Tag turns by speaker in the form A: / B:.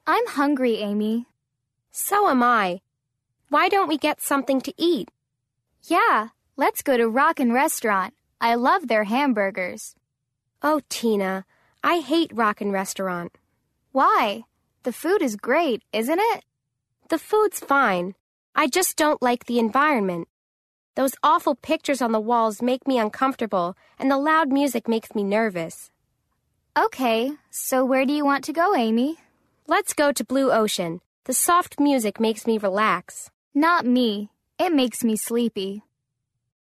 A: I'm hungry, Amy.
B: So am I. Why don't we get something to eat?
A: Yeah, let's go to Rockin' Restaurant. I love their hamburgers.
B: Oh, Tina, I hate Rockin' Restaurant.
A: Why? The food is great, isn't it?
B: The food's fine. I just don't like the environment. Those awful pictures on the walls make me uncomfortable, and the loud music makes me nervous.
A: Okay, so where do you want to go, Amy?
B: Let's go to Blue Ocean. The soft music makes me relax.
A: Not me. It makes me sleepy.